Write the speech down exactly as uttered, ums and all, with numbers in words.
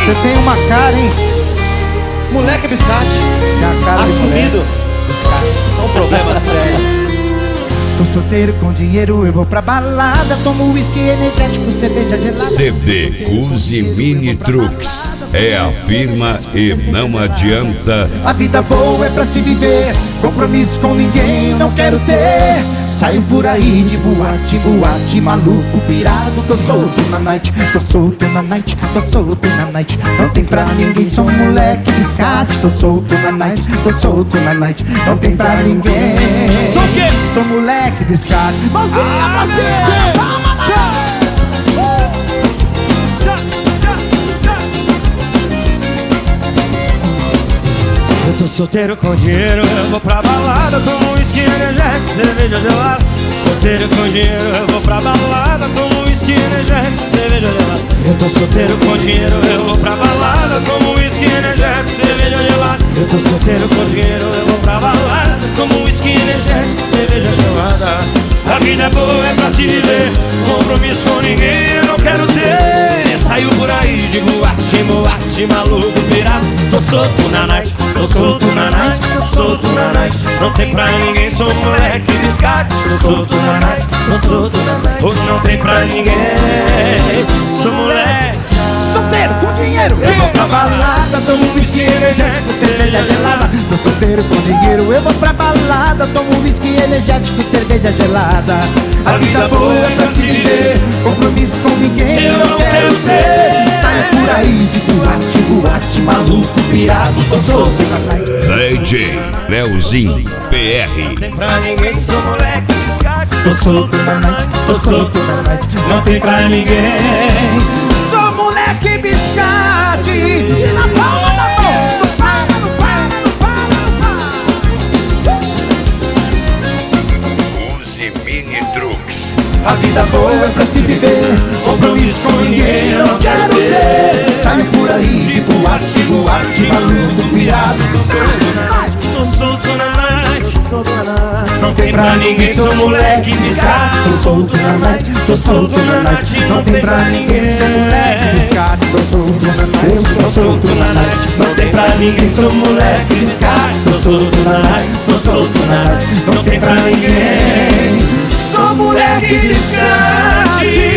Você tem uma cara, hein? Moleque biscate. Tem a cara assumido. É um problema sério. Tô solteiro com dinheiro, eu vou pra balada, tomo uísque energético, cerveja gelada. C D Cusi Mini Trucks é a firma e não adianta. A vida boa é pra se viver, compromisso com ninguém não quero ter. Saio por aí de boate, boate, maluco, pirado. Tô solto na night, tô solto na night, tô solto na night. Não tem pra ninguém, sou um moleque biscate. Tô solto na night, tô solto na night. Não tem pra ninguém. Sou o quê? Sou moleque biscate. Mãozinha pra cima, palma na mão. Eu tô solteiro com dinheiro, eu vou pra balada, tomo uísque energético, cerveja gelada. Solteiro com dinheiro, eu vou pra balada, tomo uísque energético, cerveja gelada. Eu tô solteiro com dinheiro, eu vou pra balada, tomo uísque energético, cerveja gelada. Eu tô solteiro com dinheiro, eu vou pra balada, tomo uísque energético, cerveja gelada. A vida é boa, é pra se viver, compromisso com ninguém eu não quero ter. Saio por aí de boate, boate, maluco, pirado. Tô solto na night, tô solto na night, tô solto na night. Não tem pra ninguém, sou moleque biscate. Tô solto na night, tô solto na night. Hoje não tem pra ninguém, sou moleque. Solteiro com dinheiro, eu vou pra balada, tomo uísque energético, cerveja gelada. Tô solteiro com dinheiro, eu vou pra balada, tomo uísque energético, cerveja gelada. A vida boa é pra se viver, compromisso com ninguém eu não quero ter. Saio por aí de boate, boate, maluco, pirado. Tô solto na night. D J Leozinho P R. Não tem pra ninguém, sou moleque biscate. Tô solto na night, tô solto na night. Não tem pra ninguém. Sou moleque biscate. E na palma da mão, não para, não para, não para, não para. Cusi Mini Trucks. A vida boa é pra se viver, compromisso com ninguém eu não quero ter. Saio por aí de boate, boate, maluco, pirado. Tô solto na night, Tô solto na night, tô solto na night. não tem pra ninguém, sou moleque biscate. Tô solto na night, tô solto na night. Não tem pra ninguém, sou moleque biscate. Tô solto na night, tô solto na night. Não tem pra ninguém, sou moleque biscate. Tô solto na night, tô solto na night. Não tem pra ninguém, sou moleque biscate.